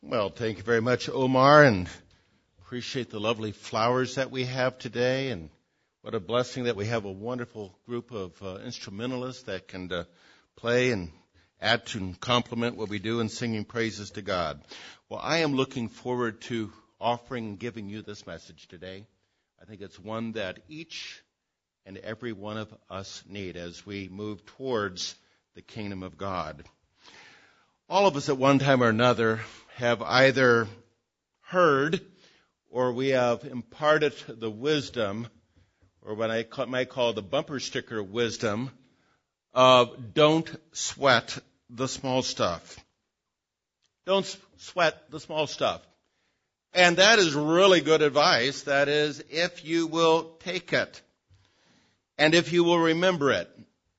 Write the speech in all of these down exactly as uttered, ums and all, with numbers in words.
Well, thank you very much, Omar, and appreciate the lovely flowers that we have today. And what a blessing that we have a wonderful group of uh, instrumentalists that can uh, play and add to and complement what we do in singing praises to God. Well, I am looking forward to offering and giving you this message today. I think it's one that each and every one of us need as we move towards the kingdom of God. All of us at one time or another have either heard or we have imparted the wisdom, or what I might call the bumper sticker wisdom, of don't sweat the small stuff. Don't sweat the small stuff. And that is really good advice. That is, if you will take it and if you will remember it.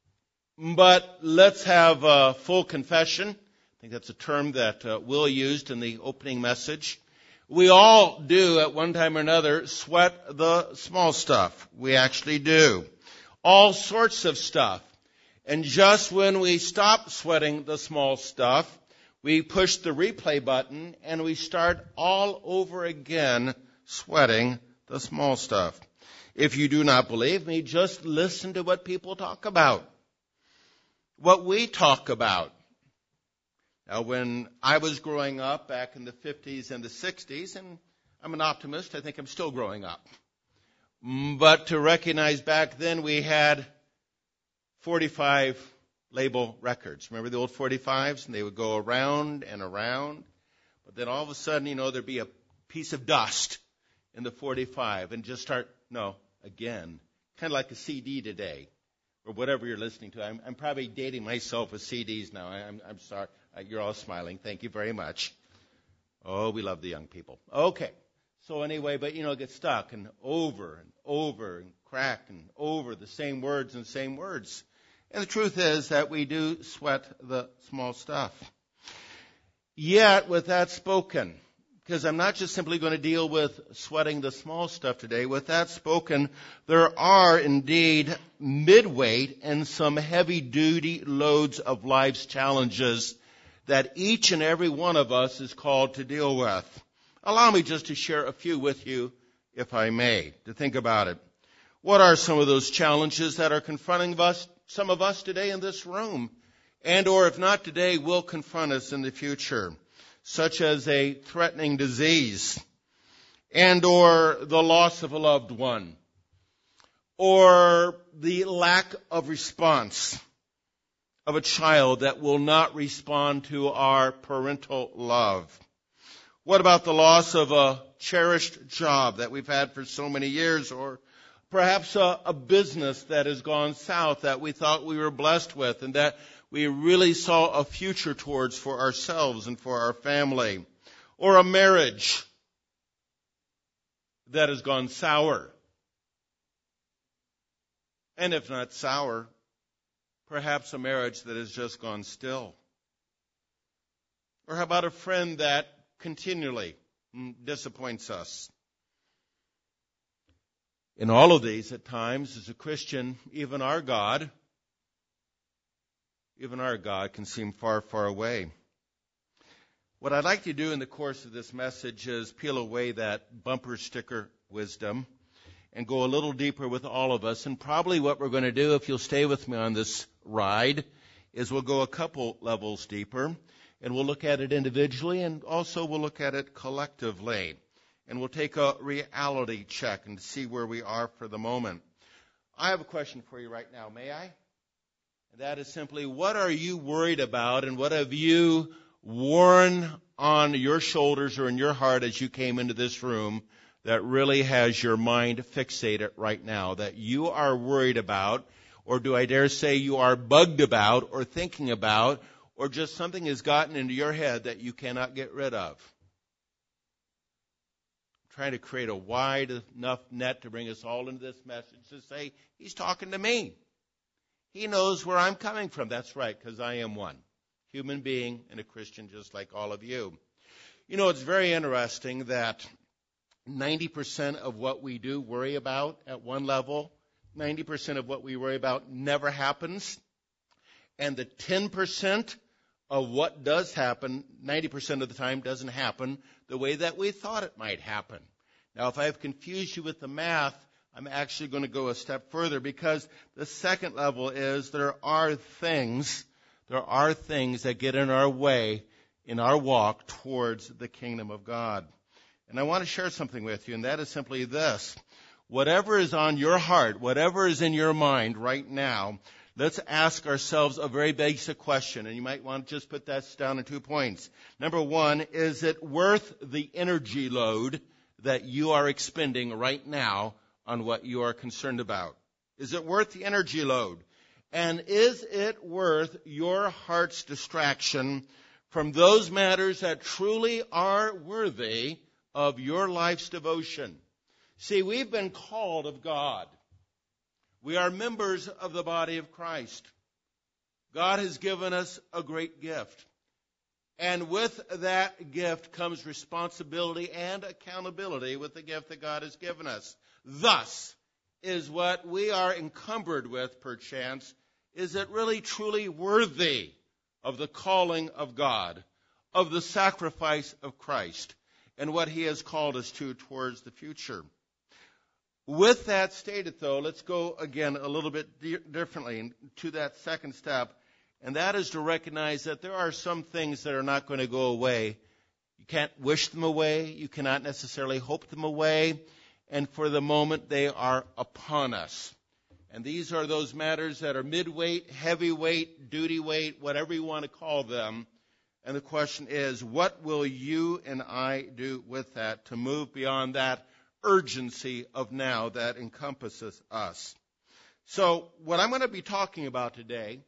But let's have a full confession. I think that's a term that uh, Will used in the opening message. We all do at one time or another sweat the small stuff. We actually do. All sorts of stuff. And just when we stop sweating the small stuff, we push the replay button and we start all over again sweating the small stuff. If you do not believe me, just listen to what people talk about. What we talk about. Now, when I was growing up back in the fifties and the sixties, and I'm an optimist, I think I'm still growing up. But to recognize back then we had forty-five label records. Remember the old forty-fives? And they would go around and around. But then all of a sudden, you know, there'd be a piece of dust in the forty-five and just start, no, again. Kind of like a C D today or whatever you're listening to. I'm, I'm probably dating myself with C Ds now. I, I'm, I'm sorry. You're all smiling. Thank you very much. Oh, we love the young people. Okay. So anyway, but, you know, get stuck and over and over and crack and over the same words and same words. And the truth is that we do sweat the small stuff. Yet, with that spoken, because I'm not just simply going to deal with sweating the small stuff today. With that spoken, there are indeed midweight and some heavy-duty loads of life's challenges that each and every one of us is called to deal with. Allow me just to share a few with you, if I may, to think about it. What are some of those challenges that are confronting us, some of us today in this room, and or if not today, will confront us in the future, such as a threatening disease, and or the loss of a loved one, or the lack of response of a child that will not respond to our parental love? What about the loss of a cherished job that we've had for so many years, or perhaps a, a business that has gone south that we thought we were blessed with and that we really saw a future towards for ourselves and for our family, or a marriage that has gone sour? And if not sour, perhaps a marriage that has just gone still. Or how about a friend that continually disappoints us? In all of these, at times, as a Christian, even our God, even our God can seem far, far away. What I'd like to do in the course of this message is peel away that bumper sticker wisdom and go a little deeper with all of us. And probably what we're going to do, if you'll stay with me on this ride, is we'll go a couple levels deeper, and we'll look at it individually, and also we'll look at it collectively. And we'll take a reality check and see where we are for the moment. I have a question for you right now, may I? And that is simply, what are you worried about, and what have you worn on your shoulders or in your heart as you came into this room that really has your mind fixated right now, that you are worried about, or do I dare say you are bugged about or thinking about, or just something has gotten into your head that you cannot get rid of? I'm trying to create a wide enough net to bring us all into this message to say, he's talking to me. He knows where I'm coming from. That's right, because I am one human being and a Christian just like all of you. You know, it's very interesting that ninety percent of what we do worry about at one level, ninety percent of what we worry about never happens. And the ten percent of what does happen, ninety percent of the time doesn't happen the way that we thought it might happen. Now, if I've confused you with the math, I'm actually going to go a step further, because the second level is there are things, there are things that get in our way in our walk towards the kingdom of God. And I want to share something with you, and that is simply this. Whatever is on your heart, whatever is in your mind right now, let's ask ourselves a very basic question, and you might want to just put that down in two points. Number one, is it worth the energy load that you are expending right now on what you are concerned about? Is it worth the energy load? And is it worth your heart's distraction from those matters that truly are worthy of your life's devotion? See, we've been called of God. We are members of the body of Christ. God has given us a great gift. And with that gift comes responsibility and accountability with the gift that God has given us. Thus, is what we are encumbered with, perchance, is it really truly worthy of the calling of God, of the sacrifice of Christ, and what he has called us to towards the future? With that stated, though, let's go again a little bit di- differently to that second step, and that is to recognize that there are some things that are not going to go away. You can't wish them away. You cannot necessarily hope them away. And for the moment, they are upon us. And these are those matters that are midweight, heavyweight, duty weight, whatever you want to call them. And the question is, what will you and I do with that to move beyond that urgency of now that encompasses us? So what I'm going to be talking about today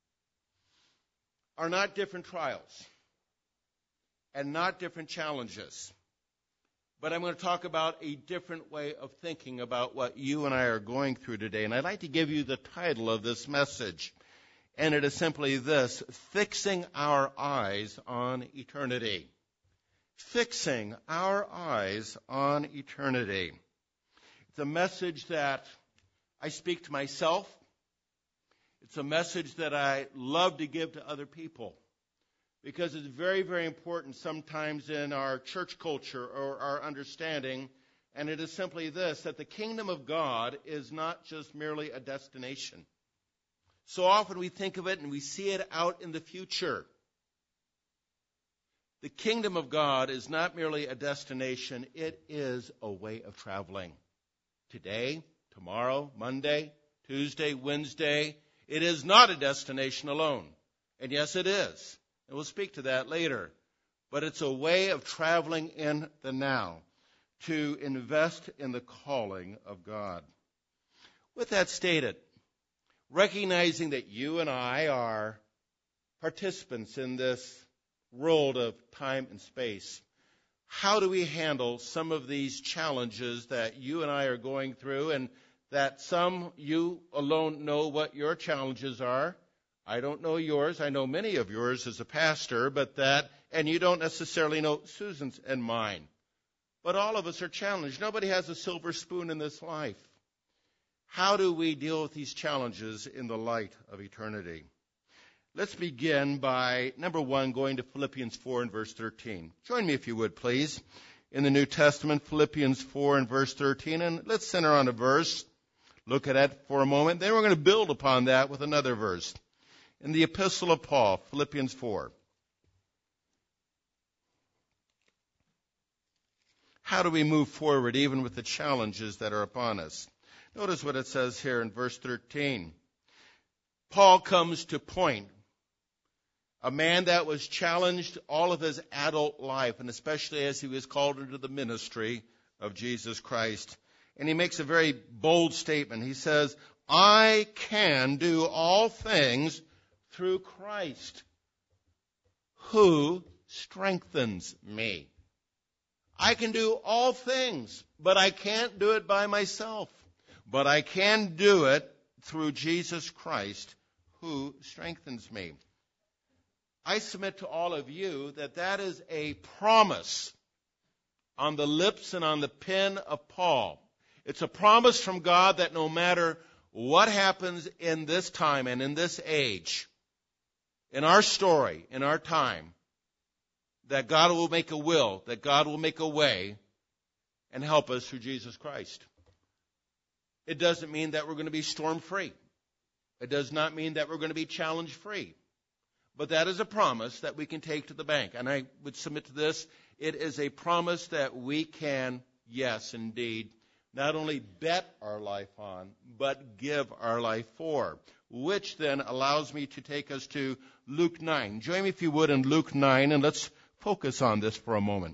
are not different trials and not different challenges. But I'm going to talk about a different way of thinking about what you and I are going through today. And I'd like to give you the title of this message. And it is simply this: Fixing Our Eyes on Eternity. Fixing our eyes on eternity. It's a message that I speak to myself. It's a message that I love to give to other people, because it's very, very important sometimes in our church culture or our understanding, and it is simply this, that the kingdom of God is not just merely a destination. So often we think of it and we see it out in the future. The kingdom of God is not merely a destination, it is a way of traveling. Today, tomorrow, Monday, Tuesday, Wednesday, it is not a destination alone. And yes, it is. And we'll speak to that later. But it's a way of traveling in the now, to invest in the calling of God. With that stated, recognizing that you and I are participants in this world of time and space, how do we handle some of these challenges that you and I are going through, and that some you alone know what your challenges are? I don't know yours. I know many of yours as a pastor, but that, and you don't necessarily know Susan's and mine. But all of us are challenged. Nobody has a silver spoon in this life. How do we deal with these challenges in the light of eternity? Let's begin by, number one, going to Philippians four and verse thirteen. Join me, if you would, please, in the New Testament, Philippians four and verse thirteen. And let's center on a verse, look at it for a moment. Then we're going to build upon that with another verse. In the Epistle of Paul, Philippians four. How do we move forward even with the challenges that are upon us? Notice what it says here in verse thirteen. Paul comes to point. A man that was challenged all of his adult life, and especially as he was called into the ministry of Jesus Christ. And he makes a very bold statement. He says, I can do all things through Christ, who strengthens me. I can do all things, but I can't do it by myself. But I can do it through Jesus Christ, who strengthens me. I submit to all of you that that is a promise on the lips and on the pen of Paul. It's a promise from God that no matter what happens in this time and in this age, in our story, in our time, that God will make a will, that God will make a way and help us through Jesus Christ. It doesn't mean that we're going to be storm-free. It does not mean that we're going to be challenge-free. But that is a promise that we can take to the bank. And I would submit to this, it is a promise that we can, yes, indeed, not only bet our life on, but give our life for. Which then allows me to take us to Luke nine. Join me, if you would, in Luke nine, and let's focus on this for a moment.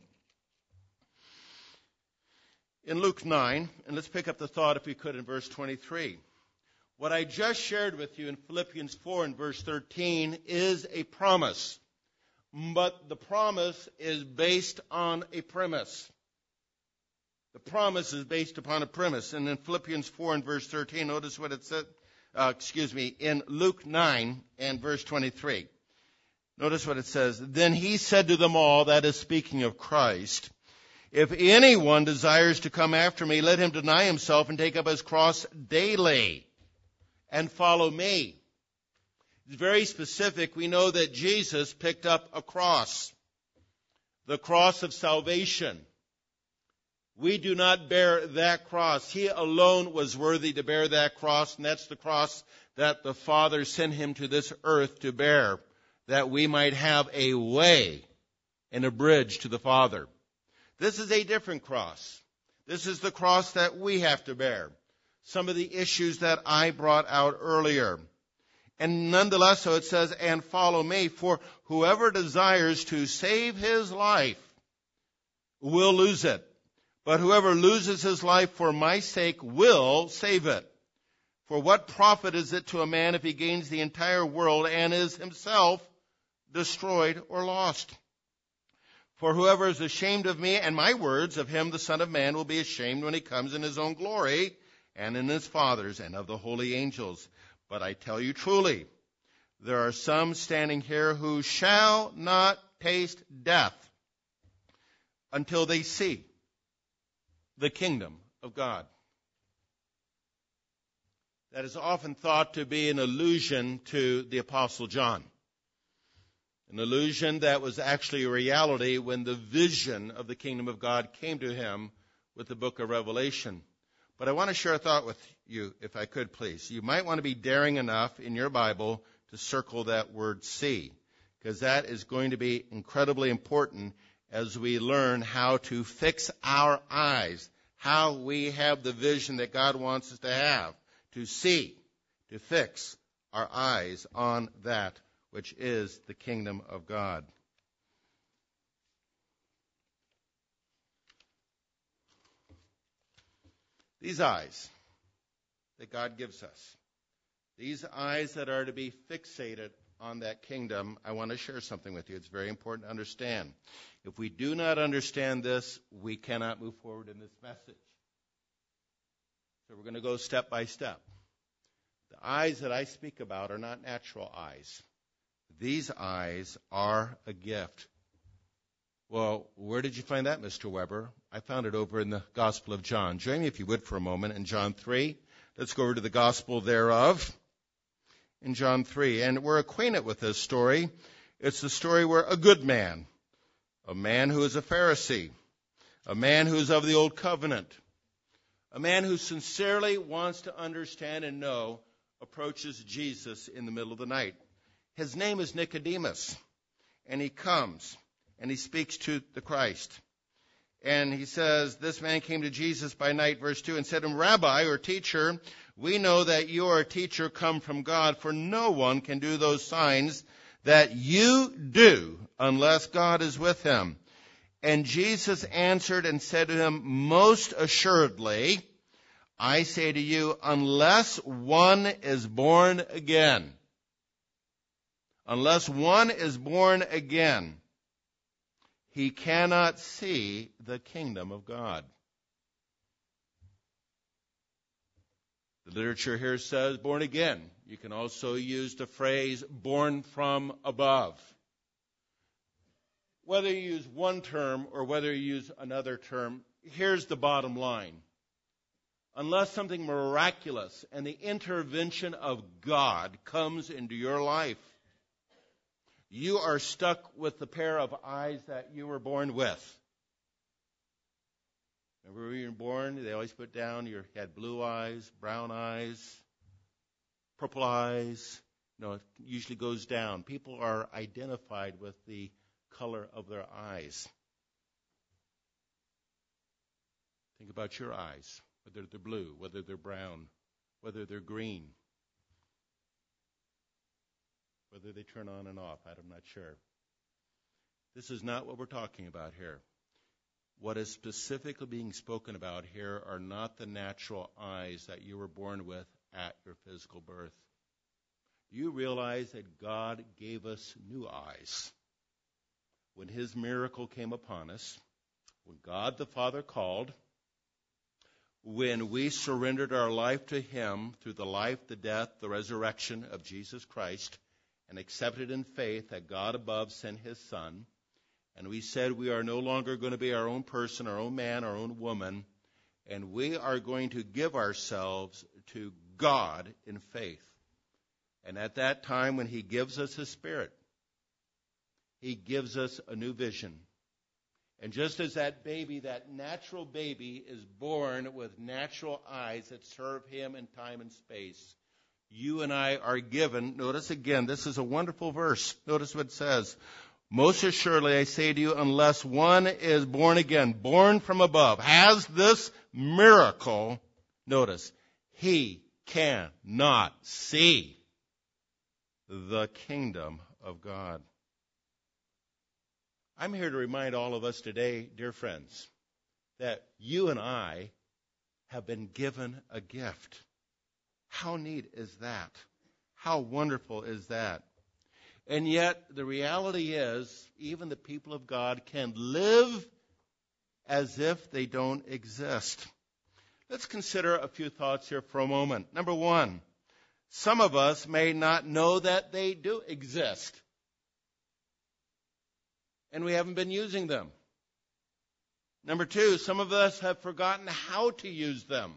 In Luke nine, and let's pick up the thought, if we could, in verse twenty-three. What I just shared with you in Philippians four and verse thirteen is a promise. But the promise is based on a premise. The promise is based upon a premise. And in Philippians four and verse thirteen, notice what it said, uh, excuse me, in Luke nine and verse twenty-three. Notice what it says. Then he said to them all, that is speaking of Christ, if anyone desires to come after me, let him deny himself and take up his cross daily and follow me. It's very specific. We know that Jesus picked up a cross, the cross of salvation. We do not bear that cross. He alone was worthy to bear that cross, and that's the cross that the Father sent him to this earth to bear, that we might have a way and a bridge to the Father. This is a different cross. This is the cross that we have to bear. Some of the issues that I brought out earlier. And nonetheless, so it says, and follow me, for whoever desires to save his life will lose it. But whoever loses his life for my sake will save it. For what profit is it to a man if he gains the entire world and is himself destroyed or lost? For whoever is ashamed of me and my words, of him the Son of Man will be ashamed when he comes in his own glory and in his Father's and of the holy angels. But I tell you truly, there are some standing here who shall not taste death until they see the kingdom of God. That is often thought to be an allusion to the Apostle John. An illusion that was actually a reality when the vision of the kingdom of God came to him with the book of Revelation. But I want to share a thought with you, if I could, please. You might want to be daring enough in your Bible to circle that word see, because that is going to be incredibly important as we learn how to fix our eyes, how we have the vision that God wants us to have, to see, to fix our eyes on that which is the kingdom of God. These eyes that God gives us, these eyes that are to be fixated on that kingdom, I want to share something with you. It's very important to understand. If we do not understand this, we cannot move forward in this message. So we're going to go step by step. The eyes that I speak about are not natural eyes. These eyes are a gift. Well, where did you find that, Mister Weber? I found it over in the Gospel of John. Join me, if you would, for a moment in John three. Let's go over to the Gospel thereof in John three. And we're acquainted with this story. It's the story where a good man, a man who is a Pharisee, a man who is of the Old Covenant, a man who sincerely wants to understand and know, approaches Jesus in the middle of the night. His name is Nicodemus, and he comes, and he speaks to the Christ. And he says, this man came to Jesus by night, verse two, and said to him, Rabbi, or teacher, we know that you are a teacher come from God, for no one can do those signs that you do unless God is with him. And Jesus answered and said to him, most assuredly, I say to you, unless one is born again, unless one is born again, he cannot see the kingdom of God. The literature here says born again. You can also use the phrase born from above. Whether you use one term or whether you use another term, here's the bottom line. Unless something miraculous and the intervention of God comes into your life, You are stuck with the pair of eyes that you were born with. Remember when you were born, they always put down you had blue eyes, brown eyes, purple eyes. You know, it usually goes down. People are identified with the color of their eyes. Think about your eyes, whether they're blue, whether they're brown, whether they're green, whether they turn on and off. I'm not sure. This is not what we're talking about here. What is specifically being spoken about here are not the natural eyes that you were born with at your physical birth. Do you realize that God gave us new eyes? When his miracle came upon us, when God the Father called, when we surrendered our life to him through the life, the death, the resurrection of Jesus Christ, and accepted in faith that God above sent his Son, and we said we are no longer going to be our own person, our own man, our own woman, and we are going to give ourselves to God in faith. And at that time, when he gives us his Spirit, he gives us a new vision. And just as that baby, that natural baby, is born with natural eyes that serve him in time and space, you and I are given, notice again, this is a wonderful verse. Notice what it says. Most assuredly, I say to you, unless one is born again, born from above, has this miracle, notice, he cannot see the kingdom of God. I'm here to remind all of us today, dear friends, that you and I have been given a gift. How neat is that? How wonderful is that? And yet, the reality is, even the people of God can live as if they don't exist. Let's consider a few thoughts here for a moment. Number one, some of us may not know that they do exist. And we haven't been using them. Number two, some of us have forgotten how to use them.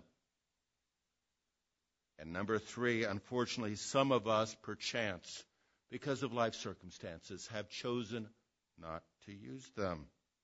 And number three, unfortunately, some of us, perchance, because of life circumstances, have chosen not to use them.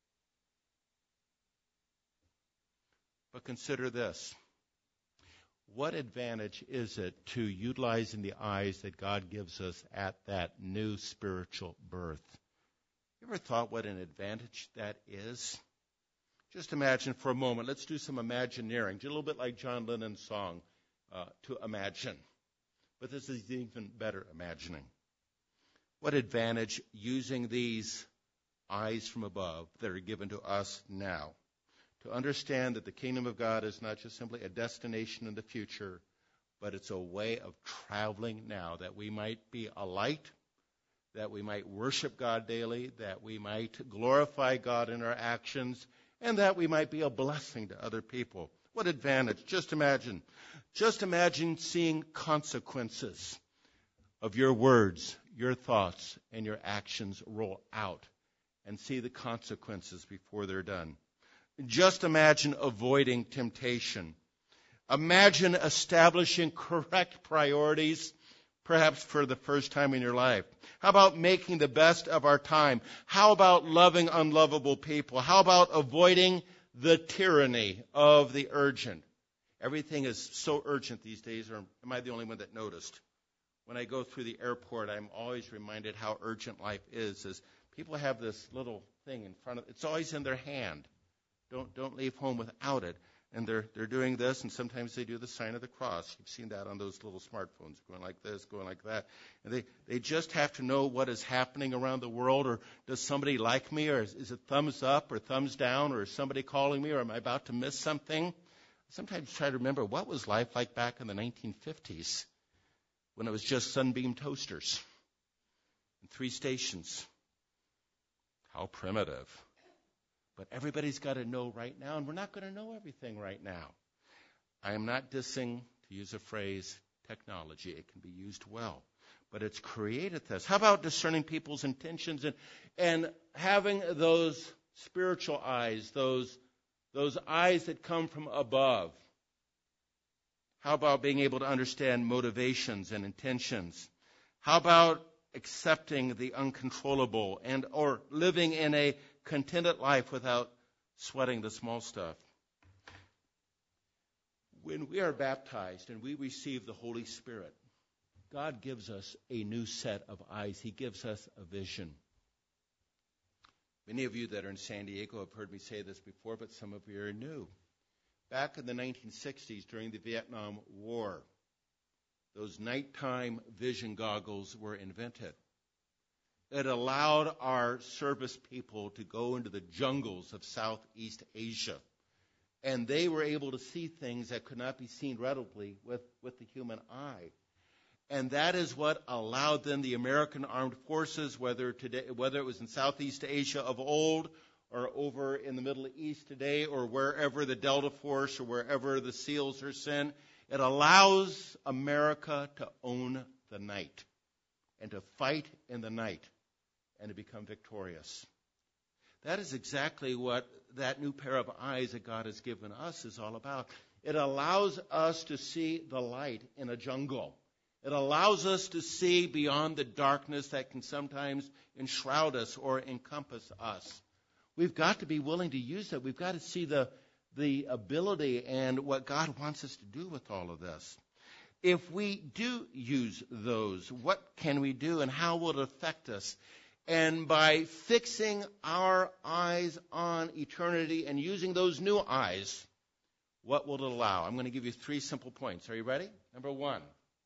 But consider this. What advantage is it to utilizing the eyes that God gives us at that new spiritual birth? You ever thought what an advantage that is? Just imagine for a moment. Let's do some imagineering. A little bit like John Lennon's song, uh, To Imagine. But this is even better imagining. What advantage using these eyes from above that are given to us now to understand that the kingdom of God is not just simply a destination in the future, but it's a way of traveling now, that we might be a light, that we might worship God daily, that we might glorify God in our actions, and that we might be a blessing to other people. What advantage? Just imagine. Just imagine seeing consequences of your words, your thoughts, and your actions roll out, and see the consequences before they're done. Just imagine avoiding temptation. Imagine establishing correct priorities, perhaps for the first time in your life. How about making the best of our time? How about loving unlovable people? How about avoiding the tyranny of the urgent? Everything is so urgent these days, or am I the only one that noticed? When I go through the airport, I'm always reminded how urgent life is. As people have this little thing in front of, it's always in their hand. Don't don't leave home without it. And they're they're doing this, and sometimes they do the sign of the cross. You've seen that on those little smartphones, going like this, going like that. And they, they just have to know what is happening around the world, or does somebody like me, or is, is it thumbs up or thumbs down, or is somebody calling me, or am I about to miss something? I sometimes try to remember, what was life like back in the nineteen fifties when it was just Sunbeam toasters and three stations? How primitive. But everybody's got to know right now, and we're not going to know everything right now. I am not dissing, to use a phrase, technology. It can be used well. But it's created this. How about discerning people's intentions and, and having those spiritual eyes, those, those eyes that come from above? How about being able to understand motivations and intentions? How about accepting the uncontrollable and or living in a contented life without sweating the small stuff. When we are baptized and we receive the Holy Spirit, God gives us a new set of eyes. He gives us a vision. Many of you that are in San Diego have heard me say this before, but some of you are new. Back in the nineteen sixties, during the Vietnam War, those nighttime vision goggles were invented. It allowed our service people to go into the jungles of Southeast Asia, and they were able to see things that could not be seen readily with, with the human eye. And that is what allowed then the American Armed Forces, whether today, whether it was in Southeast Asia of old or over in the Middle East today or wherever the Delta Force or wherever the SEALs are sent, it allows America to own the night and to fight in the night and to become victorious. That is exactly what that new pair of eyes that God has given us is all about. It allows us to see the light in a jungle. It allows us to see beyond the darkness that can sometimes enshroud us or encompass us. We've got to be willing to use that. We've got to see the, the ability and what God wants us to do with all of this. If we do use those, what can we do and how will it affect us? And by fixing our eyes on eternity and using those new eyes, what will it allow? I'm going to give you three simple points. Are you ready? Number one.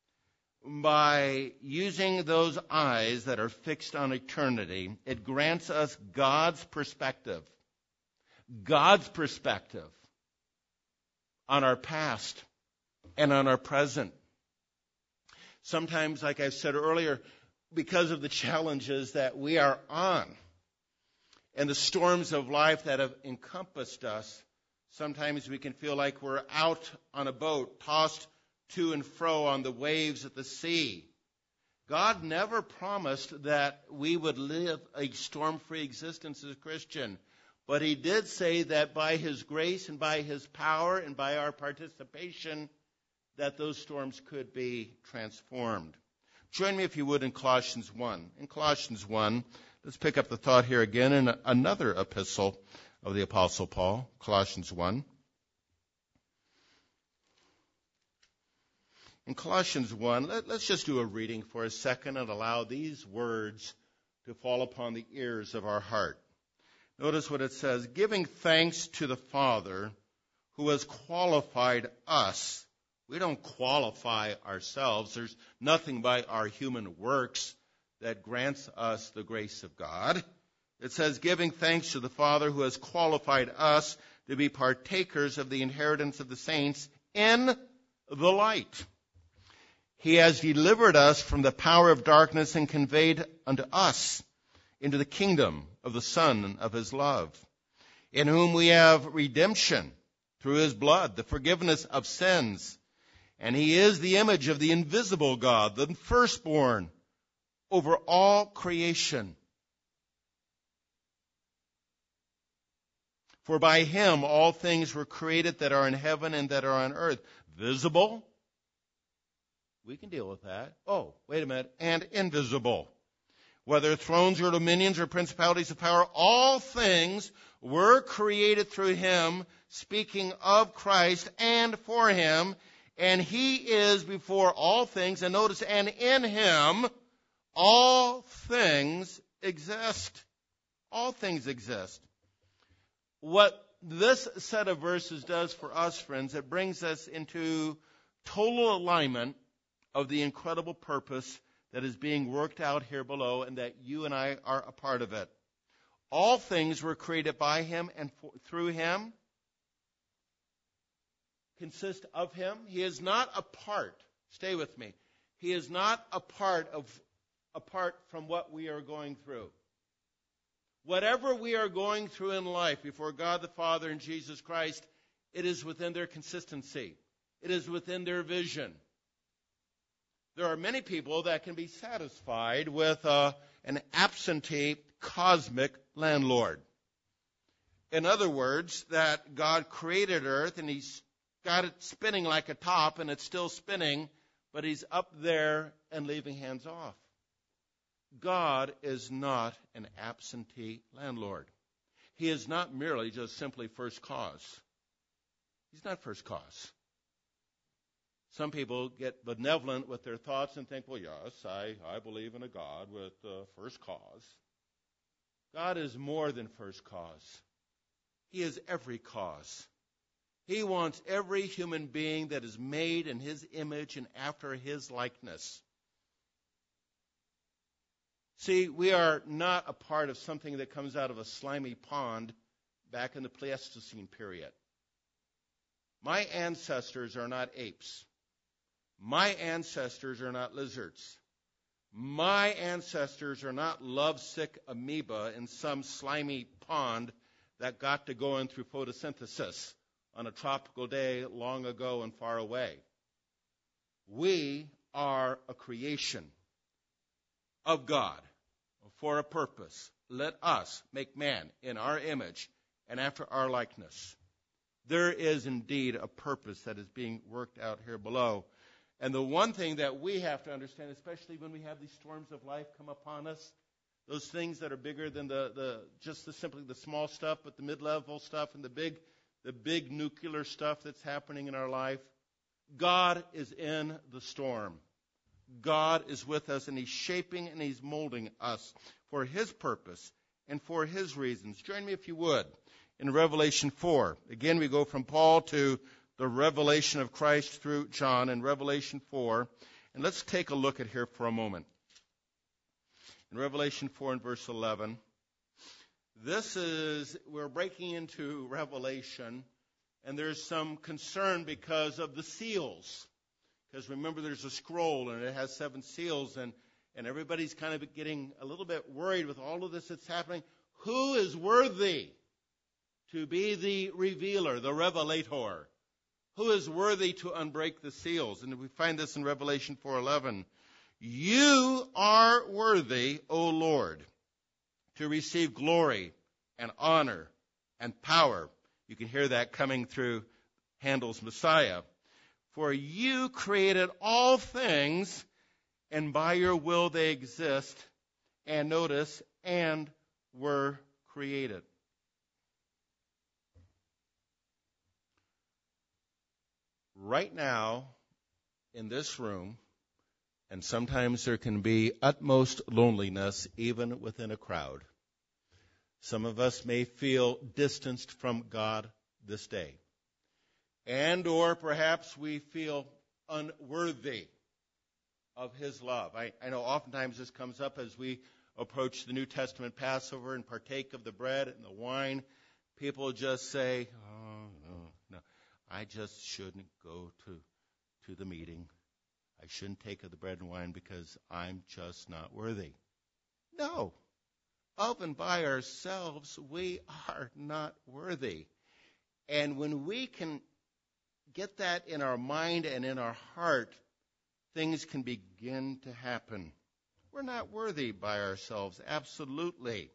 By using those eyes that are fixed on eternity, it grants us God's perspective. God's perspective on our past and on our present. Sometimes, like I said earlier, because of the challenges that we are on and the storms of life that have encompassed us, sometimes we can feel like we're out on a boat, tossed to and fro on the waves of the sea. God never promised that we would live a storm-free existence as a Christian, but he did say that by his grace and by his power and by our participation, that those storms could be transformed. Join me, if you would, in Colossians one. In Colossians one, let's pick up the thought here again in another epistle of the Apostle Paul, Colossians one. In Colossians one, let, let's just do a reading for a second and allow these words to fall upon the ears of our heart. Notice what it says, giving thanks to the Father who has qualified us. We don't qualify ourselves. There's nothing by our human works that grants us the grace of God. It says, giving thanks to the Father who has qualified us to be partakers of the inheritance of the saints in the light. He has delivered us from the power of darkness and conveyed unto us into the kingdom of the Son of his love, in whom we have redemption through his blood, the forgiveness of sins. And he is the image of the invisible God, the firstborn over all creation. For by him all things were created that are in heaven and that are on earth, visible. We can deal with that. Oh, wait a minute. And invisible. Whether thrones or dominions or principalities of power, all things were created through him, speaking of Christ and for him. And he is before all things. And notice, and in him all things exist. All things exist. What this set of verses does for us, friends, it brings us into total alignment of the incredible purpose that is being worked out here below and that you and I are a part of it. All things were created by him and for, through him, consist of him. He is not a part, stay with me, he is not a part of, apart from what we are going through. Whatever we are going through in life before God the Father and Jesus Christ, it is within their consistency. It is within their vision. There are many people that can be satisfied with uh, an absentee cosmic landlord. In other words, that God created earth and he's got it spinning like a top and it's still spinning, but he's up there and leaving hands off. God is not an absentee landlord. He is not merely just simply first cause. He's not first cause. Some people get benevolent with their thoughts and think, well, yes, I, I believe in a God with uh, first cause. God is more than first cause. He is every cause. He wants every human being that is made in His image and after His likeness. See, we are not a part of something that comes out of a slimy pond back in the Pleistocene period. My ancestors are not apes. My ancestors are not lizards. My ancestors are not lovesick amoeba in some slimy pond that got to going through photosynthesis on a tropical day long ago and far away. We are a creation of God for a purpose. Let us make man in our image and after our likeness. There is indeed a purpose that is being worked out here below. And the one thing that we have to understand, especially when we have these storms of life come upon us, those things that are bigger than the, the just the simply the small stuff, but the mid-level stuff and the big the big nuclear stuff that's happening in our life, God is in the storm. God is with us, and He's shaping and He's molding us for His purpose and for His reasons. Join me, if you would, in Revelation four. Again, we go from Paul to the revelation of Christ through John in Revelation four. And let's take a look at here for a moment. In Revelation four and verse eleven, this is, we're breaking into Revelation, and there's some concern because of the seals. Because remember, there's a scroll, and it has seven seals, and, and everybody's kind of getting a little bit worried with all of this that's happening. Who is worthy to be the revealer, the revelator? Who is worthy to unbreak the seals? And we find this in Revelation four eleven. You are worthy, O Lord, to receive glory and honor and power. You can hear that coming through Handel's Messiah. For you created all things, and by your will they exist, and notice, and were created. Right now, in this room, and sometimes there can be utmost loneliness even within a crowd. Some of us may feel distanced from God this day. And or perhaps we feel unworthy of His love. I, I know oftentimes this comes up as we approach the New Testament Passover and partake of the bread and the wine. People just say, oh, no, no, I just shouldn't go to, to the meeting. I shouldn't take of the bread and wine because I'm just not worthy. No. Of and by ourselves, we are not worthy. And when we can get that in our mind and in our heart, things can begin to happen. We're not worthy by ourselves, absolutely.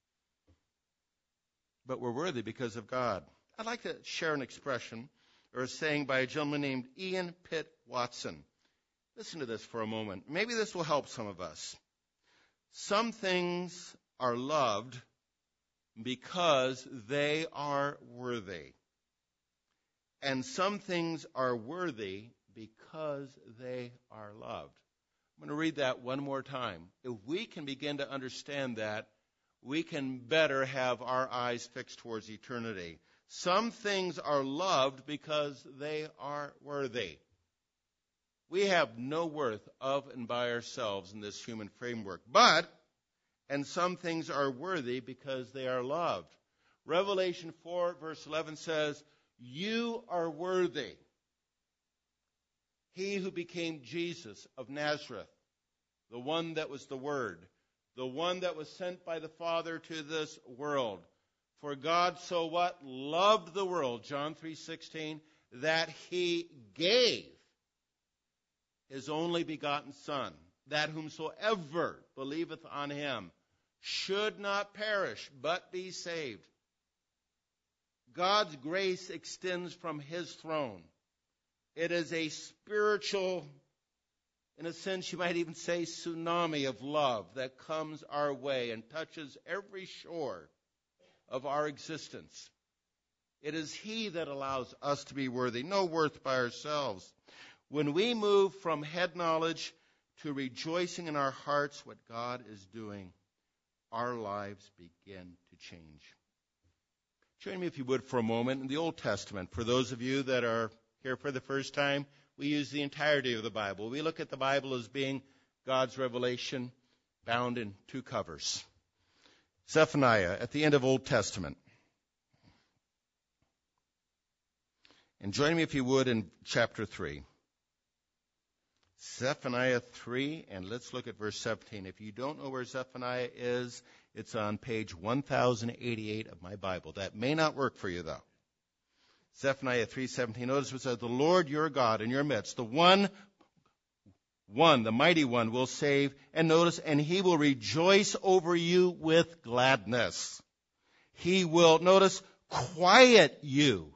But we're worthy because of God. I'd like to share an expression or a saying by a gentleman named Ian Pitt Watson. Listen to this for a moment. Maybe this will help some of us. Some things are loved because they are worthy. And some things are worthy because they are loved. I'm going to read that one more time. If we can begin to understand that, we can better have our eyes fixed towards eternity. Some things are loved because they are worthy. We have no worth of and by ourselves in this human framework. But, and some things are worthy because they are loved. Revelation four, verse eleven says, you are worthy. He who became Jesus of Nazareth, the one that was the Word, the one that was sent by the Father to this world. For God so what? Loved the world, John three sixteen, that He gave His only begotten Son, that whomsoever believeth on Him should not perish, but be saved. God's grace extends from His throne. It is a spiritual in a sense, you might even say tsunami of love that comes our way and touches every shore of our existence. It is He that allows us to be worthy, no worth by ourselves. When we move from head knowledge to rejoicing in our hearts what God is doing, our lives begin to change. Join me, if you would, for a moment in the Old Testament. For those of you that are here for the first time, we use the entirety of the Bible. We look at the Bible as being God's revelation bound in two covers. Zephaniah at the end of Old Testament. And join me, if you would, in chapter three. Zephaniah three, and let's look at verse seventeen. If you don't know where Zephaniah is, it's on page one thousand eighty-eight of my Bible. That may not work for you, though. Zephaniah three seventeen. Notice what it says, the Lord your God in your midst, the one, one, the mighty one, will save. And notice, and He will rejoice over you with gladness. He will, notice, quiet you.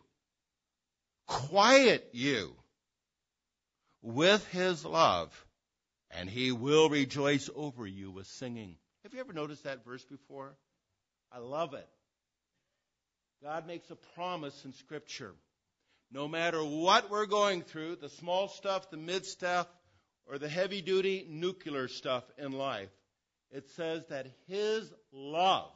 Quiet you with His love, and He will rejoice over you with singing. Have you ever noticed that verse before? I love it. God makes a promise in Scripture. No matter what we're going through, the small stuff, the mid stuff, or the heavy-duty nuclear stuff in life, it says that His love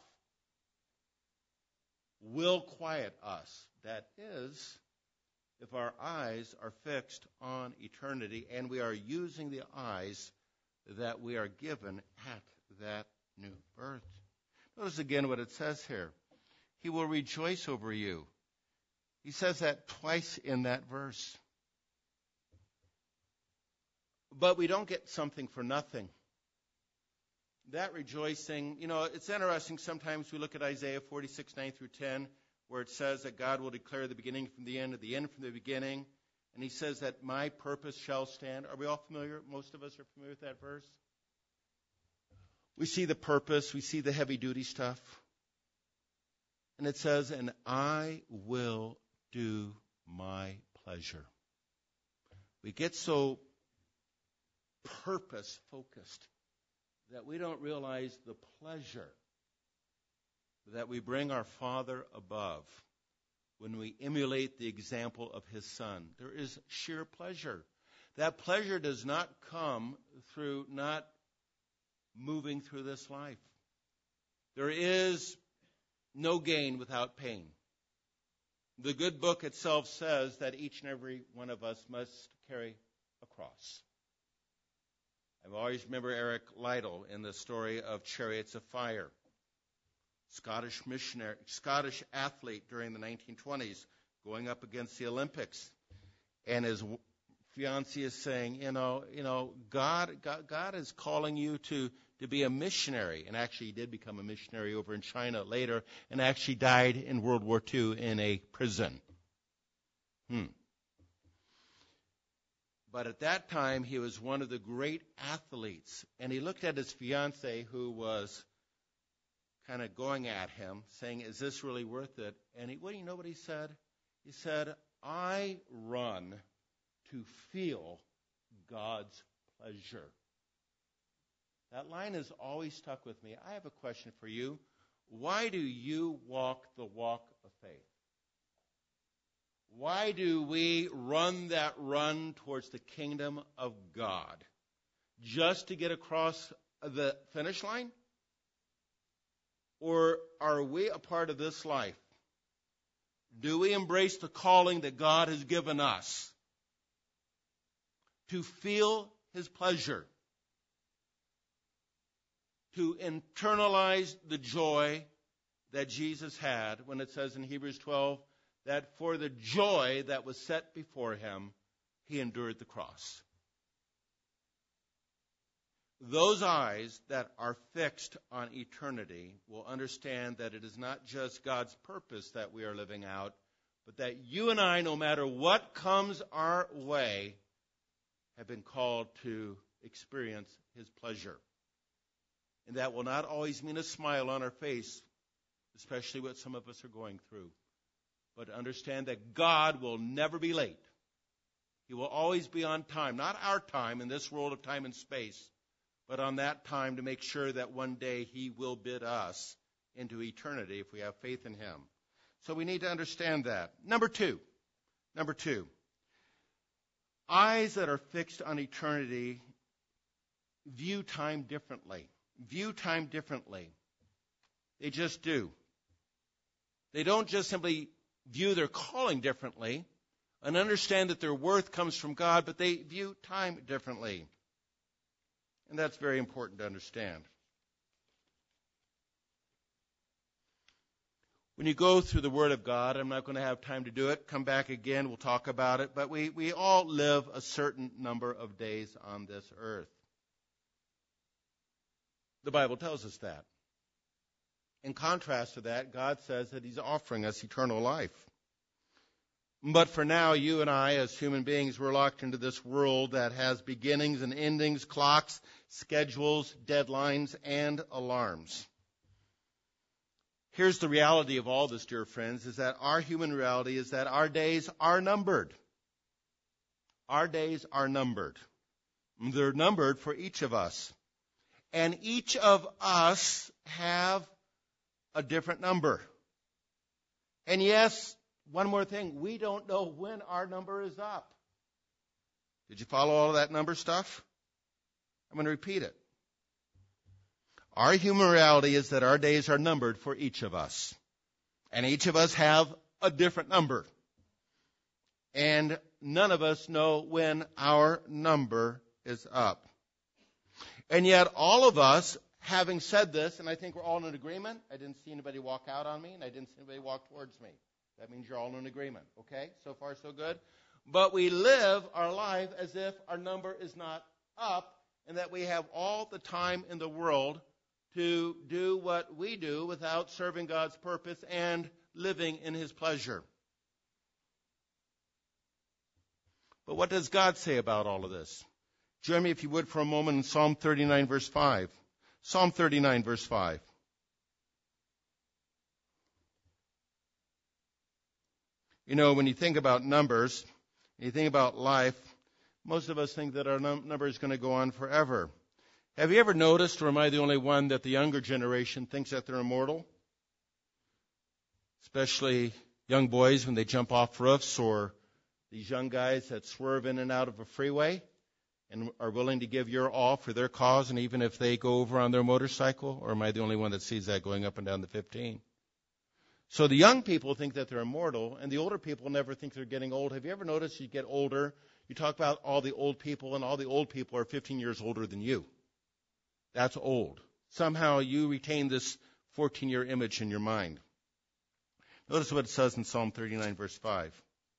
will quiet us. That is, if our eyes are fixed on eternity and we are using the eyes that we are given at that new birth. Notice again what it says here. He will rejoice over you. He says that twice in that verse. But we don't get something for nothing. That rejoicing, you know, it's interesting. Sometimes we look at Isaiah forty-six, nine through ten, where it says that God will declare the beginning from the end, or the end from the beginning. And He says that my purpose shall stand. Are we all familiar? Most of us are familiar with that verse. We see the purpose. We see the heavy-duty stuff. And it says, and I will do my pleasure. We get so purpose-focused that we don't realize the pleasure that we bring our Father above when we emulate the example of His Son. There is sheer pleasure. That pleasure does not come through not moving through this life. There is no gain without pain. The good book itself says that each and every one of us must carry a cross. I always remember Eric Liddell in the story of Chariots of Fire. Scottish missionary, Scottish athlete during the nineteen twenties, going up against the Olympics, and his fiancée is saying, you know, you know, God, God, God is calling you to to be a missionary, and actually he did become a missionary over in China later, and actually died in World War Two in a prison. Hmm. But at that time, he was one of the great athletes, and he looked at his fiancée, who was kind of going at him, saying, is this really worth it? And he, what do you know what he said? He said, I run to feel God's pleasure. That line has always stuck with me. I have a question for you. Why do you walk the walk of faith? Why do we run that run towards the kingdom of God? Just to get across the finish line? Or are we a part of this life? Do we embrace the calling that God has given us to feel His pleasure? To internalize the joy that Jesus had when it says in Hebrews twelve that for the joy that was set before Him, He endured the cross. Those eyes that are fixed on eternity will understand that it is not just God's purpose that we are living out, but that you and I, no matter what comes our way, have been called to experience His pleasure. And that will not always mean a smile on our face, especially what some of us are going through. But understand that God will never be late. He will always be on time, not our time in this world of time and space, but on that time to make sure that one day he will bid us into eternity if we have faith in him. So we need to understand that. Number two, number two, eyes that are fixed on eternity view time differently. View time differently. They just do. They don't just simply view their calling differently and understand that their worth comes from God, but they view time differently. And that's very important to understand. When you go through the Word of God, I'm not going to have time to do it. Come back again, we'll talk about it. But we, we all live a certain number of days on this earth. The Bible tells us that. In contrast to that, God says that he's offering us eternal life. But for now, you and I, as human beings, we're locked into this world that has beginnings and endings, clocks, schedules, deadlines, and alarms. Here's the reality of all this, dear friends, is that our human reality is that our days are numbered. Our days are numbered. They're numbered for each of us. And each of us have a different number. And yes, one more thing, we don't know when our number is up. Did you follow all of that number stuff? I'm going to repeat it. Our human reality is that our days are numbered for each of us. And each of us have a different number. And none of us know when our number is up. And yet all of us, having said this, and I think we're all in agreement. I didn't see anybody walk out on me, and I didn't see anybody walk towards me. That means you're all in agreement. Okay? So far, so good. But we live our life as if our number is not up, and that we have all the time in the world to do what we do without serving God's purpose and living in his pleasure. But what does God say about all of this? Join me, if you would, for a moment in Psalm thirty-nine, verse five. Psalm thirty-nine, verse five. You know, when you think about numbers, when you think about life, most of us think that our num- number is going to go on forever. Have you ever noticed, or am I the only one, that the younger generation thinks that they're immortal? Especially young boys when they jump off roofs, or these young guys that swerve in and out of a freeway and are willing to give your all for their cause, and even if they go over on their motorcycle? Or am I the only one that sees that going up and down the fifteen? So the young people think that they're immortal, and the older people never think they're getting old. Have you ever noticed you get older, you talk about all the old people, and all the old people are fifteen years older than you? That's old. Somehow you retain this fourteen-year image in your mind. Notice what it says in Psalm thirty-nine, verse five.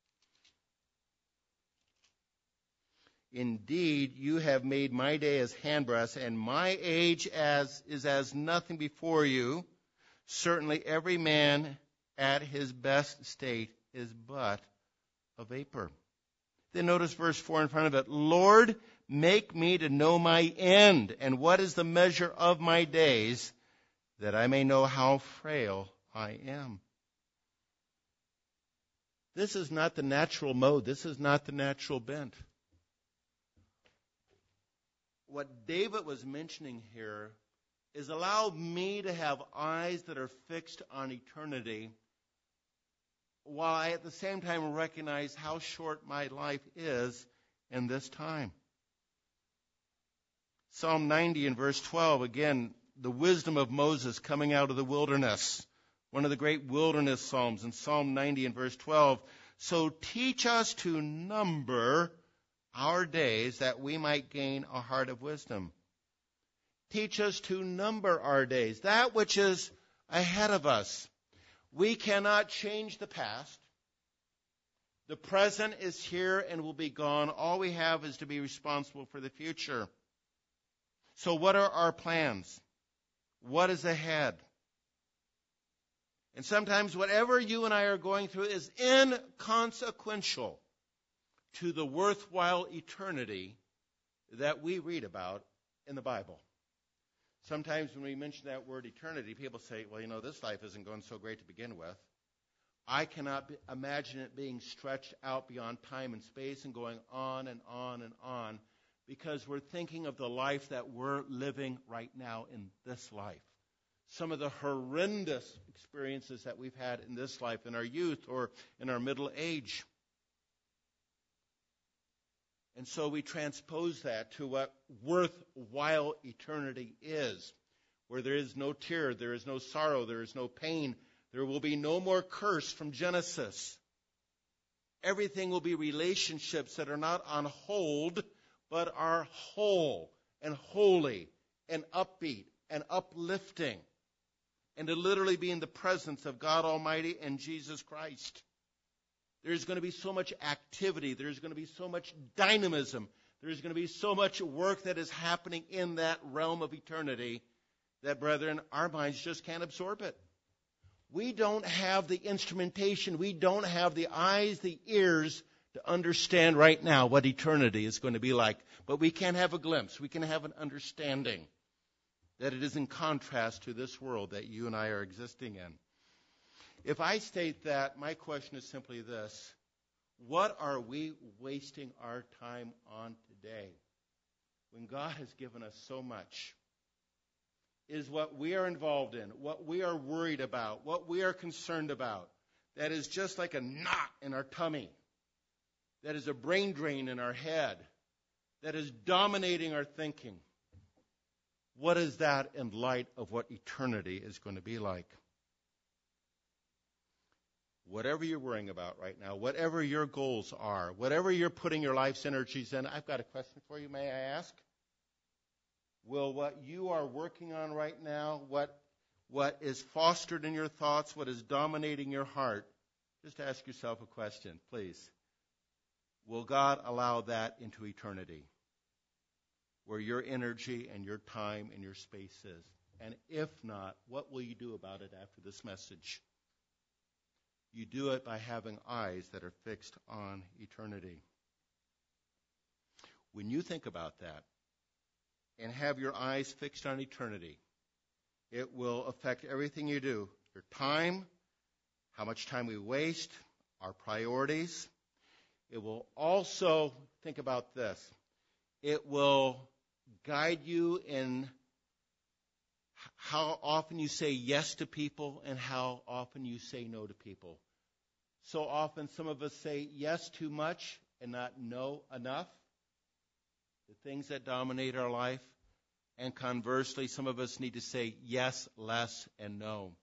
Indeed, you have made my day as handbreadth, and my age as is as nothing before you. Certainly every man at his best state is but a vapor. Then notice verse four in front of it. Lord, make me to know my end, and what is the measure of my days, that I may know how frail I am. This is not the natural mode. This is not the natural bent. What David was mentioning here is allow me to have eyes that are fixed on eternity, while I at the same time recognize how short my life is in this time. Psalm ninety and verse twelve, again, the wisdom of Moses coming out of the wilderness. One of the great wilderness psalms in Psalm ninety and verse twelve. So teach us to number our days, that we might gain a heart of wisdom. Teach us to number our days, that which is ahead of us. We cannot change the past. The present is here and will be gone. All we have is to be responsible for the future. So what are our plans? What is ahead? And sometimes whatever you and I are going through is inconsequential to the worthwhile eternity that we read about in the Bible. Sometimes when we mention that word eternity, people say, well, you know, this life isn't going so great to begin with. I cannot be, imagine it being stretched out beyond time and space and going on and on and on, because we're thinking of the life that we're living right now in this life. Some of the horrendous experiences that we've had in this life, in our youth or in our middle age. And so we transpose that to what worthwhile eternity is, where there is no tear, there is no sorrow, there is no pain. There will be no more curse from Genesis. Everything will be relationships that are not on hold, but are whole and holy and upbeat and uplifting. And to literally be in the presence of God Almighty and Jesus Christ. There's going to be so much activity. There's going to be so much dynamism. There's going to be so much work that is happening in that realm of eternity that, brethren, our minds just can't absorb it. We don't have the instrumentation. We don't have the eyes, the ears to understand right now what eternity is going to be like. But we can have a glimpse. We can have an understanding that it is in contrast to this world that you and I are existing in. If I state that, my question is simply this. What are we wasting our time on today when God has given us so much? Is what we are involved in, what we are worried about, what we are concerned about, that is just like a knot in our tummy, that is a brain drain in our head, that is dominating our thinking. What is that in light of what eternity is going to be like? Whatever you're worrying about right now, whatever your goals are, whatever you're putting your life's energies in, I've got a question for you, may I ask? Will what you are working on right now, what, what is fostered in your thoughts, what is dominating your heart, just ask yourself a question, please. Will God allow that into eternity, where your energy and your time and your space is? And if not, what will you do about it after this message? You do it by having eyes that are fixed on eternity. When you think about that and have your eyes fixed on eternity, it will affect everything you do. Your time, how much time we waste, our priorities. It will also, think about this, it will guide you in how often you say yes to people and how often you say no to people. So often some of us say yes too much and not no enough. The things that dominate our life. And conversely, some of us need to say yes less and no.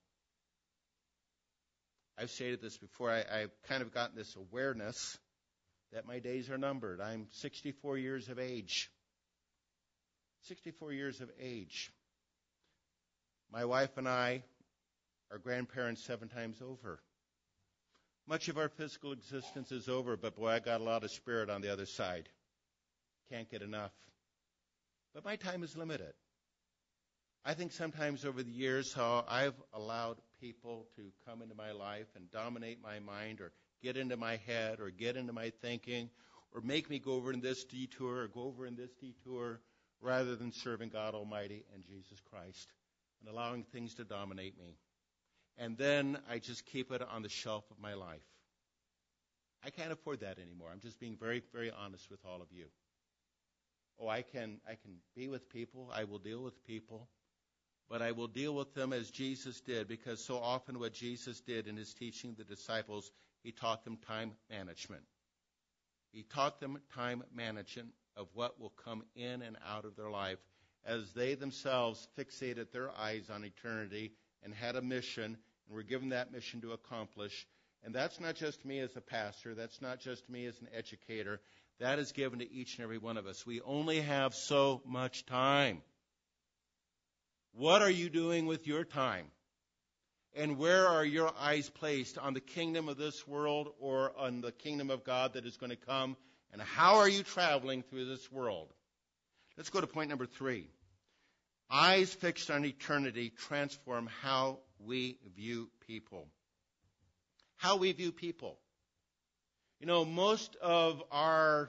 I've stated this before. I, I've kind of gotten this awareness that my days are numbered. I'm sixty-four years of age. sixty-four years of age. My wife and I are grandparents seven times over. Much of our physical existence is over, but boy, I got a lot of spirit on the other side. Can't get enough. But my time is limited. I think sometimes over the years how I've allowed people to come into my life and dominate my mind or get into my head or get into my thinking or make me go over in this detour or go over in this detour rather than serving God Almighty and Jesus Christ and allowing things to dominate me. And then I just keep it on the shelf of my life. I can't afford that anymore. I'm just being very, very honest with all of you. Oh, I can I can be with people. I will deal with people. But I will deal with them as Jesus did, because so often what Jesus did in his teaching the disciples, he taught them time management. He taught them time management of what will come in and out of their life as they themselves fixated their eyes on eternity and had a mission and were given that mission to accomplish. And that's not just me as a pastor. That's not just me as an educator. That is given to each and every one of us. We only have so much time. What are you doing with your time? And where are your eyes placed? On the kingdom of this world or on the kingdom of God that is going to come? And how are you traveling through this world? Let's go to point number three. Eyes fixed on eternity transform how we view people. How we view people. You know, most of our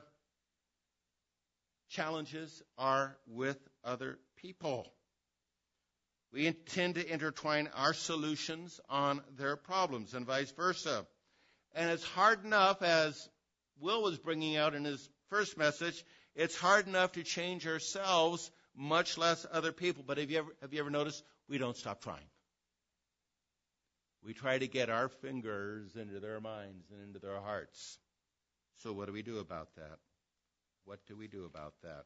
challenges are with other people. We intend to intertwine our solutions on their problems and vice versa. And it's hard enough, as Will was bringing out in his first message, it's hard enough to change ourselves, much less other people. But have you ever, have you ever noticed we don't stop trying? We try to get our fingers into their minds and into their hearts. So what do we do about that? What do we do about that?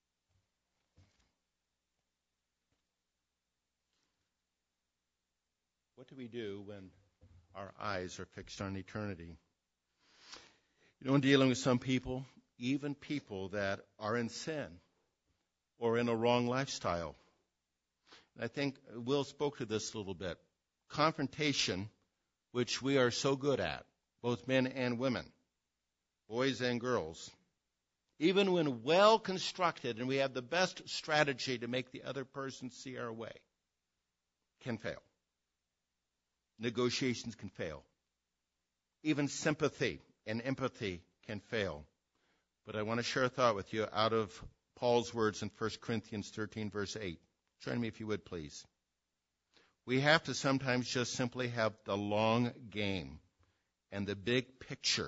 What do we do when our eyes are fixed on eternity? You know, in dealing with some people, even people that are in sin or in a wrong lifestyle, and I think Will spoke to this a little bit. Confrontation, which we are so good at, both men and women, boys and girls, even when well constructed and we have the best strategy to make the other person see our way, can fail. Negotiations can fail. Even sympathy and empathy can fail. But I want to share a thought with you out of Paul's words in First Corinthians thirteen, verse eight. Join me if you would, please. We have to sometimes just simply have the long game and the big picture.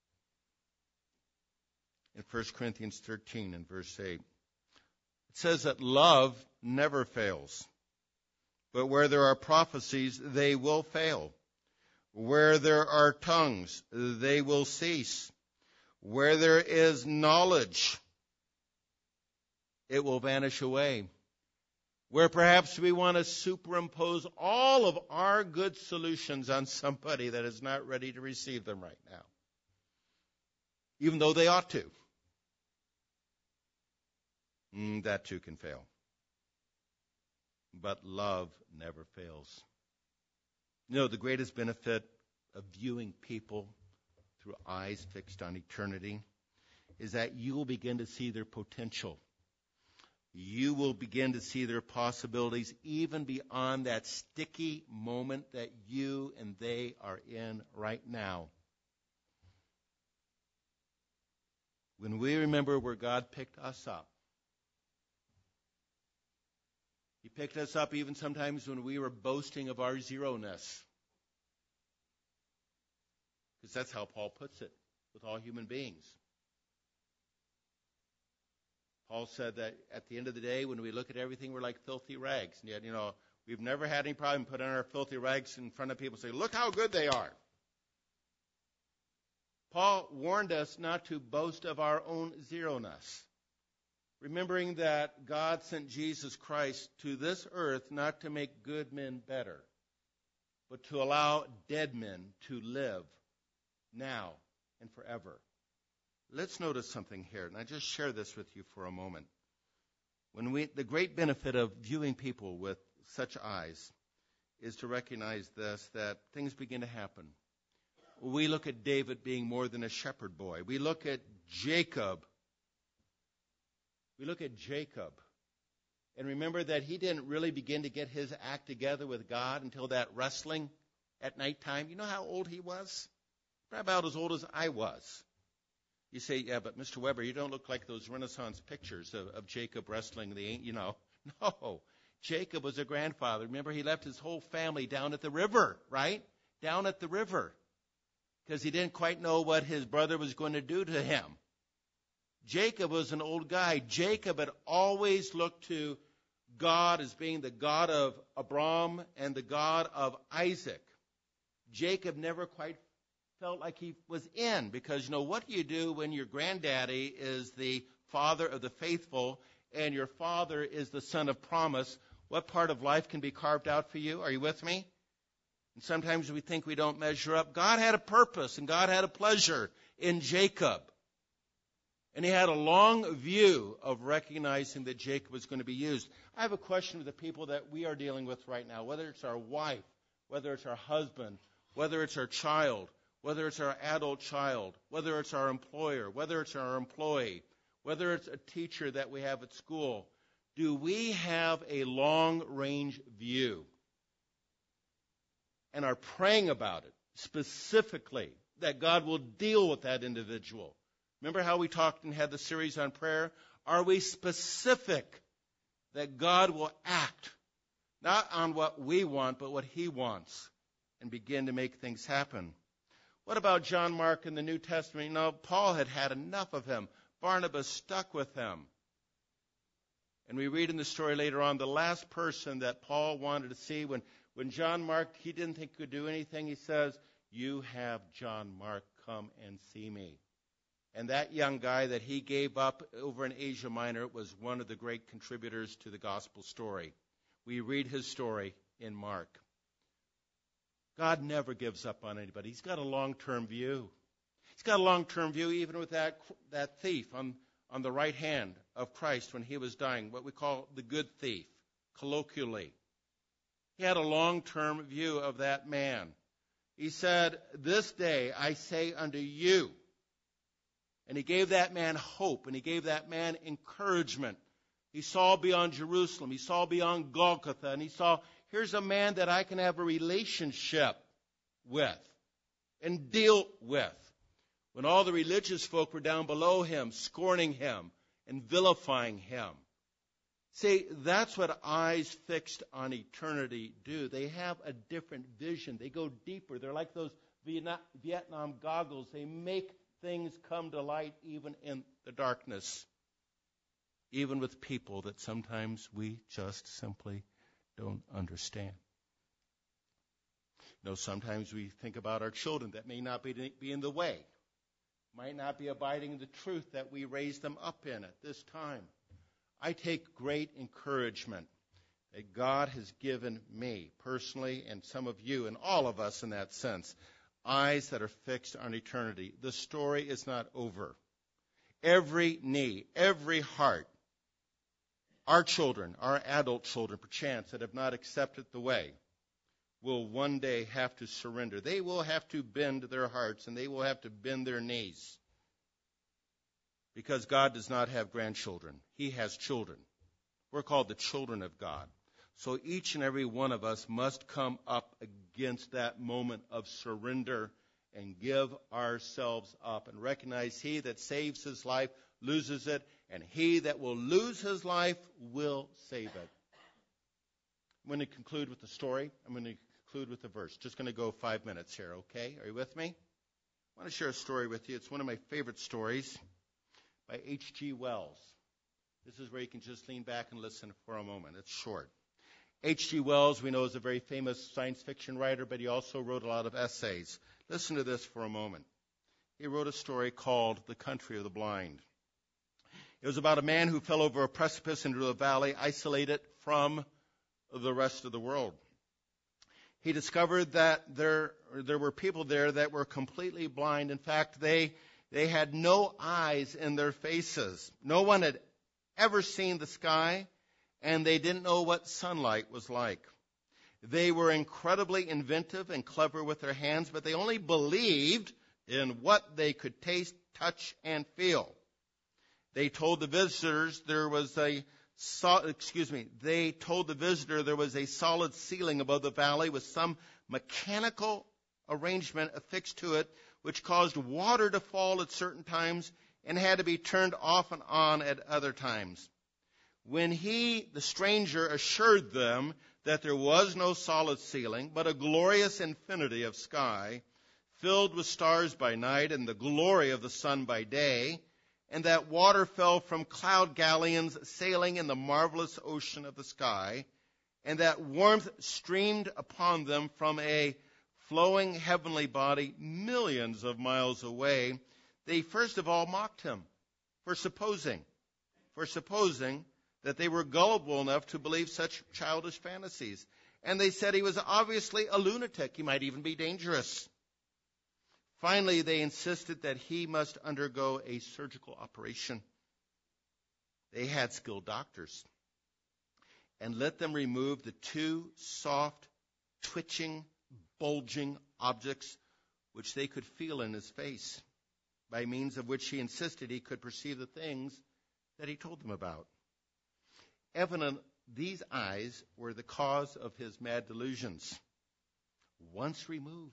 In First Corinthians thirteen and verse eight, it says that love never fails. But where there are prophecies, they will fail. Where there are tongues, they will cease. Where there is knowledge, it will vanish away. Where perhaps we want to superimpose all of our good solutions on somebody that is not ready to receive them right now, even though they ought to, mm, that too can fail. But love never fails. You know, the greatest benefit of viewing people through eyes fixed on eternity is that you will begin to see their potential. You will begin to see their possibilities even beyond that sticky moment that you and they are in right now. When we remember where God picked us up, He picked us up even sometimes when we were boasting of our zero-ness. Because that's how Paul puts it with all human beings. Paul said that at the end of the day, when we look at everything, we're like filthy rags. And yet, you know, we've never had any problem putting our filthy rags in front of people and say, look how good they are. Paul warned us not to boast of our own zero-ness. Remembering that God sent Jesus Christ to this earth not to make good men better, but to allow dead men to live now and forever. Let's notice something here, and I just share this with you for a moment. When we, the great benefit of viewing people with such eyes is to recognize this, that things begin to happen. We look at David being more than a shepherd boy. We look at Jacob We look at Jacob and remember that he didn't really begin to get his act together with God until that wrestling at nighttime. You know how old he was? About as old as I was. You say, yeah, but Mister Weber, you don't look like those Renaissance pictures of, of Jacob wrestling. The, you know, no. Jacob was a grandfather. Remember, he left his whole family down at the river, right? Down at the river. Because he didn't quite know what his brother was going to do to him. Jacob was an old guy. Jacob had always looked to God as being the God of Abraham and the God of Isaac. Jacob never quite felt like he was in because, you know, what do you do when your granddaddy is the father of the faithful and your father is the son of promise? What part of life can be carved out for you? Are you with me? And sometimes we think we don't measure up. God had a purpose and God had a pleasure in Jacob. And he had a long view of recognizing that Jacob was going to be used. I have a question for the people that we are dealing with right now, whether it's our wife, whether it's our husband, whether it's our child, whether it's our adult child, whether it's our employer, whether it's our employee, whether it's a teacher that we have at school. Do we have a long-range view and are praying about it specifically that God will deal with that individual? Remember how we talked and had the series on prayer? Are we specific that God will act, Not on what we want, but what he wants, and begin to make things happen. What about John Mark in the New Testament? You know, Paul had had enough of him. Barnabas stuck with him. And we read in the story later on, the last person that Paul wanted to see, when, when John Mark, he didn't think he could do anything, he says, "You have John Mark come and see me." And that young guy that he gave up over in Asia Minor was one of the great contributors to the gospel story. We read his story in Mark. God never gives up on anybody. He's got a long-term view. He's got a long-term view even with that, that thief on, on the right hand of Christ when he was dying, what we call the good thief, colloquially. He had a long-term view of that man. He said, "This day I say unto you," and he gave that man hope, and he gave that man encouragement. He saw beyond Jerusalem. He saw beyond Golgotha, and he saw, here's a man that I can have a relationship with and deal with. When all the religious folk were down below him, scorning him and vilifying him. See, that's what eyes fixed on eternity do. They have a different vision. They go deeper. They're like those Vietnam goggles. They make things come to light even in the darkness. Even with people that sometimes we just simply don't understand. You know, sometimes we think about our children that may not be, be in the way, might not be abiding the truth that we raised them up in at this time. I take great encouragement that God has given me personally, and some of you and all of us in that sense, eyes that are fixed on eternity. The story is not over. Every knee, every heart, our children, our adult children, perchance, that have not accepted the way, will one day have to surrender. They will have to bend their hearts, and they will have to bend their knees. Because God does not have grandchildren. He has children. We're called the children of God. So each and every one of us must come up against that moment of surrender and give ourselves up and recognize he that saves his life loses it, and he that will lose his life will save it. I'm going to conclude with the story. I'm going to conclude with the verse. Just going to go five minutes here, okay? Are you with me? I want to share a story with you. It's one of my favorite stories by H G Wells. This is where you can just lean back and listen for a moment. It's short. H G Wells, we know, is a very famous science fiction writer, but he also wrote a lot of essays. Listen to this for a moment. He wrote a story called The Country of the Blind. It was about a man who fell over a precipice into a valley, isolated from the rest of the world. He discovered that there, there were people there that were completely blind. In fact, they, they had no eyes in their faces. No one had ever seen the sky, and they didn't know what sunlight was like. They were incredibly inventive and clever with their hands, but they only believed in what they could taste, touch, and feel. They told the visitors there was a So, excuse me, they told the visitor there was a solid ceiling above the valley with some mechanical arrangement affixed to it, which caused water to fall at certain times and had to be turned off and on at other times. When he, the stranger, assured them that there was no solid ceiling, but a glorious infinity of sky, filled with stars by night and the glory of the sun by day, and that water fell from cloud galleons sailing in the marvelous ocean of the sky, and that warmth streamed upon them from a flowing heavenly body millions of miles away, they first of all mocked him for supposing, for supposing that they were gullible enough to believe such childish fantasies. And they said he was obviously a lunatic. He might even be dangerous. Finally, they insisted that he must undergo a surgical operation. They had skilled doctors and let them remove the two soft, twitching, bulging objects which they could feel in his face, by means of which he insisted he could perceive the things that he told them about. Evident, these eyes were the cause of his mad delusions. Once removed,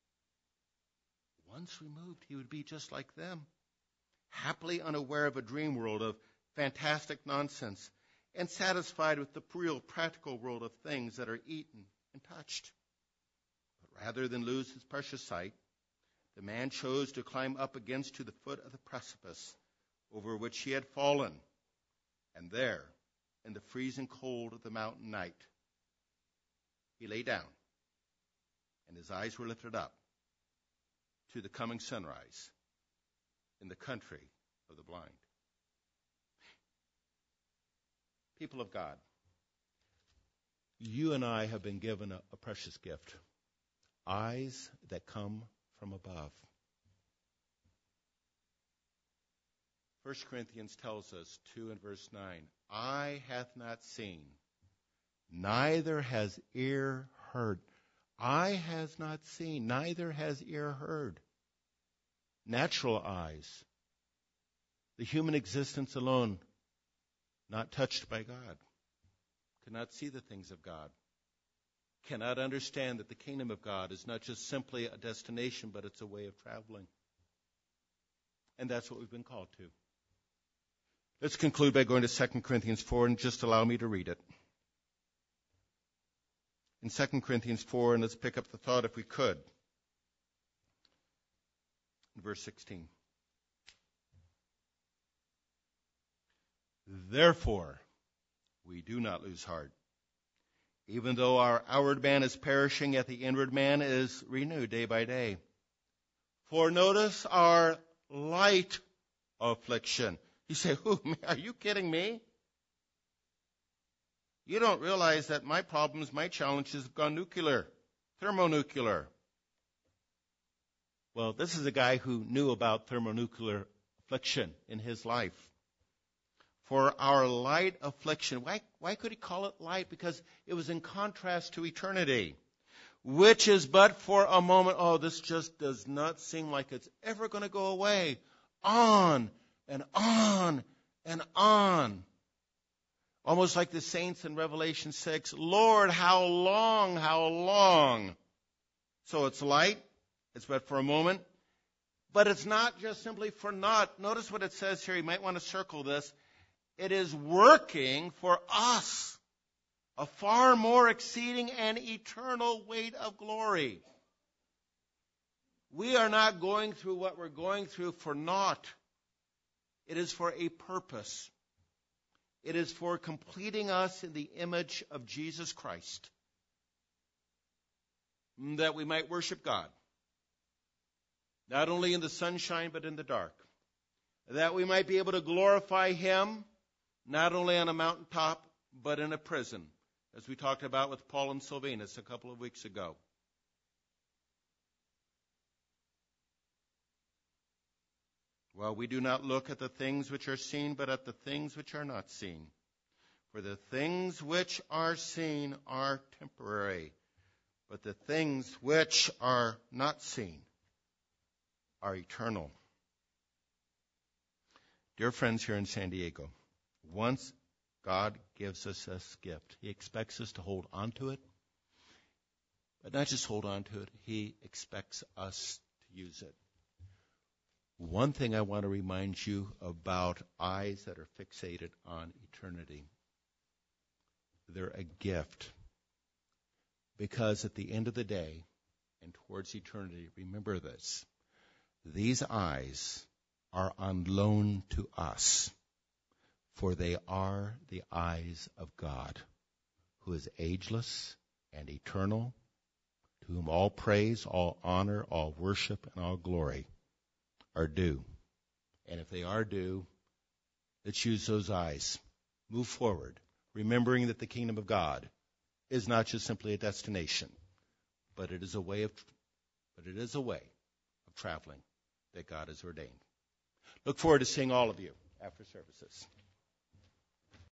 Once removed, he would be just like them, happily unaware of a dream world of fantastic nonsense. and satisfied with the real practical world of things that are eaten and touched. But rather than lose his precious sight, the man chose to climb up against to the foot of the precipice over which he had fallen, and there, in the freezing cold of the mountain night, he lay down, and his eyes were lifted up to the coming sunrise in the country of the blind. People of God, you and I have been given a, a precious gift, eyes that come from above. First Corinthians tells us, two and verse nine, eye hath not seen, neither has ear heard. Eye has not seen, neither has ear heard. Natural eyes, the human existence alone, not touched by God, cannot see the things of God, cannot understand that the kingdom of God is not just simply a destination, but it's a way of traveling. And that's what we've been called to. Let's conclude by going to Second Corinthians four, and just allow me to read it. In Second Corinthians four, and let's pick up the thought if we could. In verse sixteen. Therefore, we do not lose heart. Even though our outward man is perishing, yet the inward man is renewed day by day. For notice our light affliction. You say, who, are you kidding me? You don't realize that my problems, my challenges have gone nuclear, thermonuclear. Well, this is a guy who knew about thermonuclear affliction in his life. For our light affliction. Why, why could he call it light? Because it was in contrast to eternity, which is but for a moment. Oh, this just does not seem like it's ever going to go away. On and on and on. Almost like the saints in Revelation six. Lord, how long, how long? So it's light. It's but for a moment. But it's not just simply for naught. Notice what it says here. You might want to circle this. It is working for us a far more exceeding and eternal weight of glory. We are not going through what we're going through for naught. It is for a purpose. It is for completing us in the image of Jesus Christ, that we might worship God, not only in the sunshine but in the dark, that we might be able to glorify Him, not only on a mountaintop, but in a prison, as we talked about with Paul and Silvanus a couple of weeks ago. Well, we do not look at the things which are seen, but at the things which are not seen. For the things which are seen are temporary, but the things which are not seen are eternal. Dear friends here in San Diego, once God gives us this gift, He expects us to hold on to it, but not just hold on to it, He expects us to use it. One thing I want to remind you about eyes that are fixated on eternity. They're a gift. Because at the end of the day and towards eternity, remember this, these eyes are on loan to us, for they are the eyes of God, who is ageless and eternal, to whom all praise, all honor, all worship, and all glory are due. And if they are due, let's use those eyes. Move forward, remembering that the kingdom of God is not just simply a destination, but it is a way of, but it is a way of traveling that God has ordained. Look forward to seeing all of you after services.